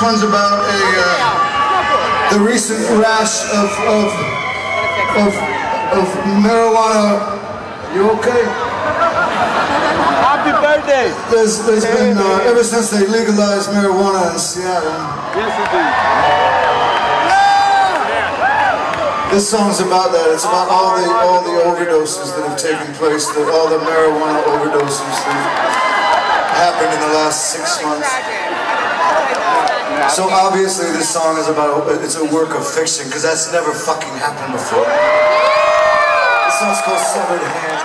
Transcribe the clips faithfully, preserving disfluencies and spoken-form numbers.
one's about a uh, the recent rash of of of, of marijuana. You okay? Happy birthday! There's there's been uh, ever since they legalized marijuana in Seattle. Yes, indeed. This song's about that. It's about all the all the overdoses that have taken place, the, all the marijuana overdoses that have happened in the last six months. So obviously this song is about, it's a work of fiction, because that's never fucking happened before. This song's called Severed Hand.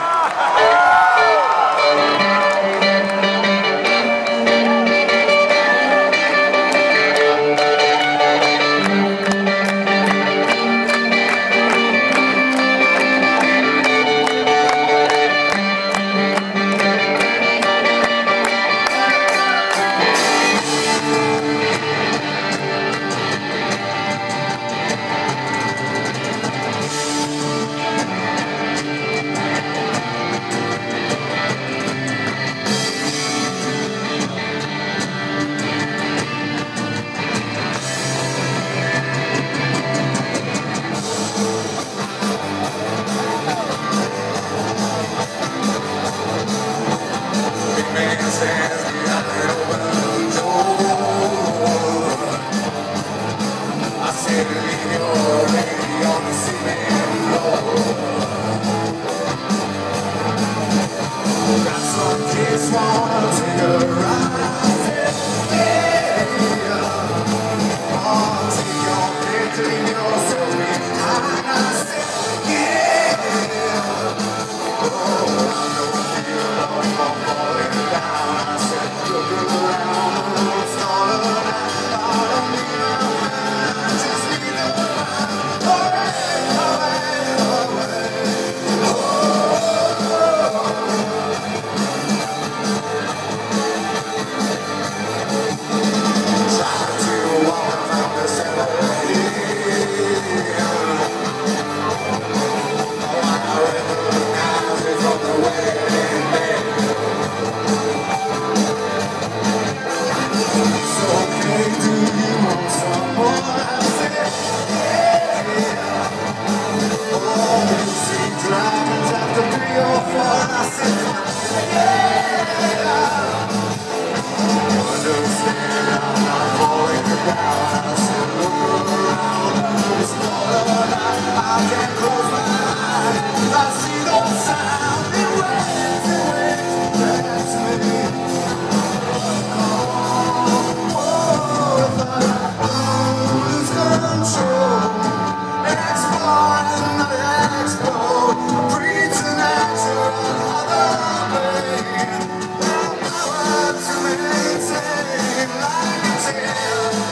Like a tail